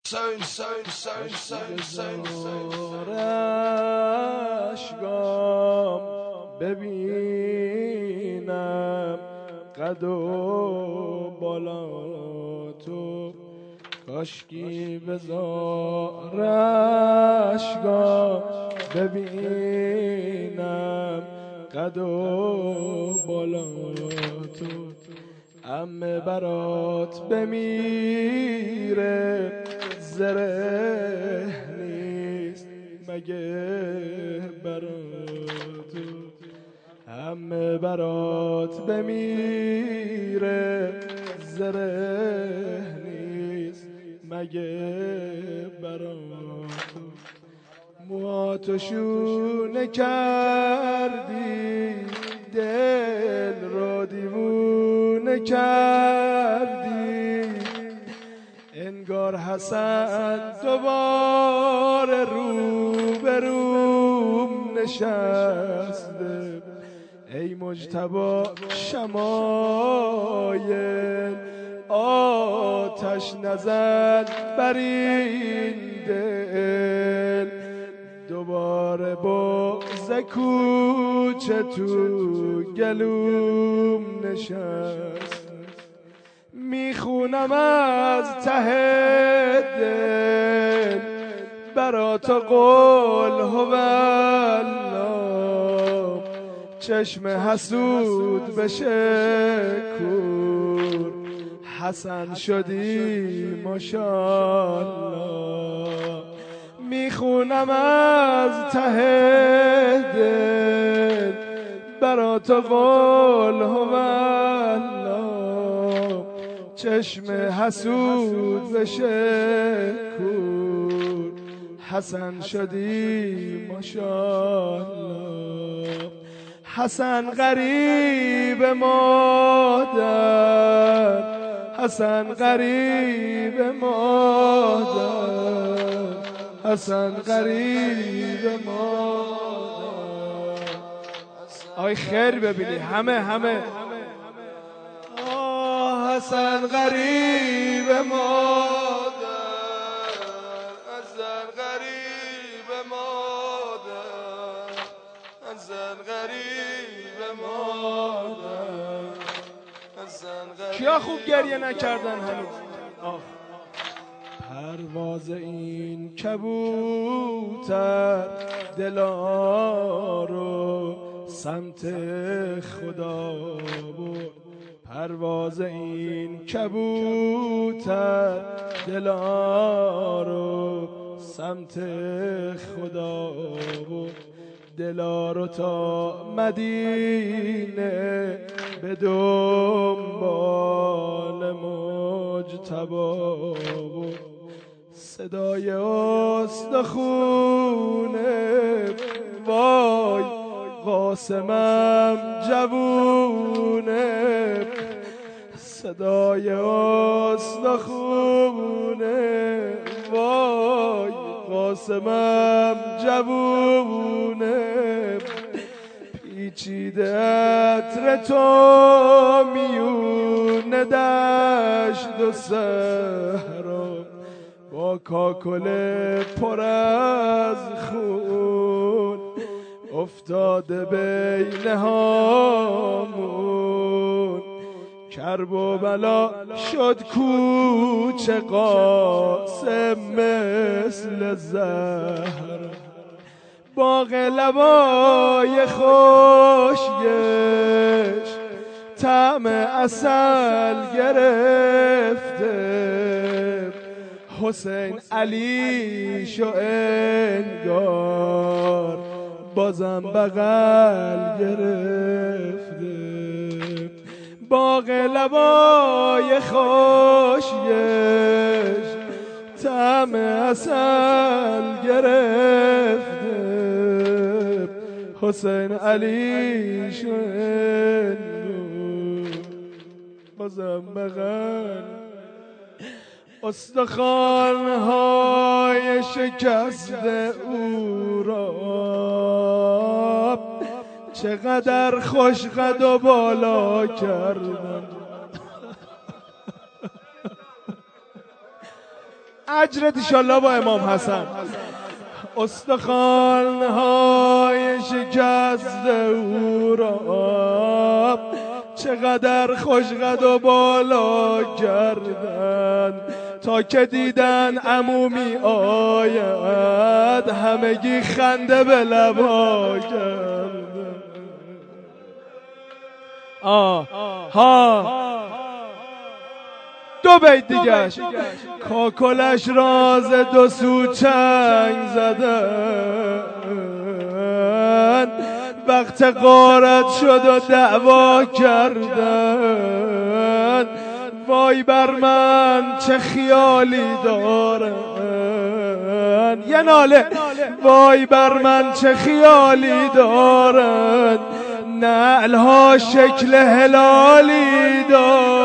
اشکام ببینم قد و بالا تو، کاشکی بزار اشکام ببینم قد و بالا تو. عمه برات بمیره زره نیست مگه برات تو. عمه برات بمیره زره نیست مگه برات تو. موهاتو شونه کردی دل رو دیوونه کردی، انگار حسن دوباره روبروم نشسته. ای مجتبی شمایل آتش نزن بر این دل، دوباره بغض کوچه تو گلوم نشست. میخونم از ته دل برا تو قول هوالله، چشم حسود بشه کور حسن شدی ماشاءالله. میخونم از ته دل برا تو قول هوالله، چشم حسود بشه کور حسن شدی ماشاءالله. حسن غریب مادر، حسن غریب مادر، حسن غریب مادر. آی خیر ببینی همه حسن غریب مادر، حسن غریب مادر، حسن غریب مادر، حسن غریب. کیا خوب گریه نکردن هنوز؟ پرواز این کبوتر دلا رو سمت خدا برد. پرواز این کبوتر دلا رو سمت خدا برد. دلا رو تا مدینه به دنبال مجتبی برد. صدای استخونه وای قاسمم جوونه، صدای استخونه وای قاسمم جوونه. پیچیده عطر تو میون دشت و صحرا، با کاکل پر از خون افتاده بین هامون. کرب و بلا شد کوچه قاسم مثل زهر، باغ لبای خوشگش طعم عسل گرفته. حسین علی شو انگار بازم بغل گرفته. باغ لبای خوشگش طعم عسل گرفته. حسین علی شو انگار بازم بغل. استخوان‌های شکسته او را چقدر خوش قد و بالا کردن. اجرت انشالله با امام حسن. استخوان‌های شکسته او را چقدر خوشقد و بالا کردن، تا که دیدن عمومی آید همگی خنده به لبا کردن. دو بیت دیگرش. کاکلش راز دو سو چنگ زدن، وقت غارت شد و دعوا کردن. وای بر من چه خیالی دارن، یه ناله. وای بر من چه خیالی دارن، نعلها شکل هلالی دارن.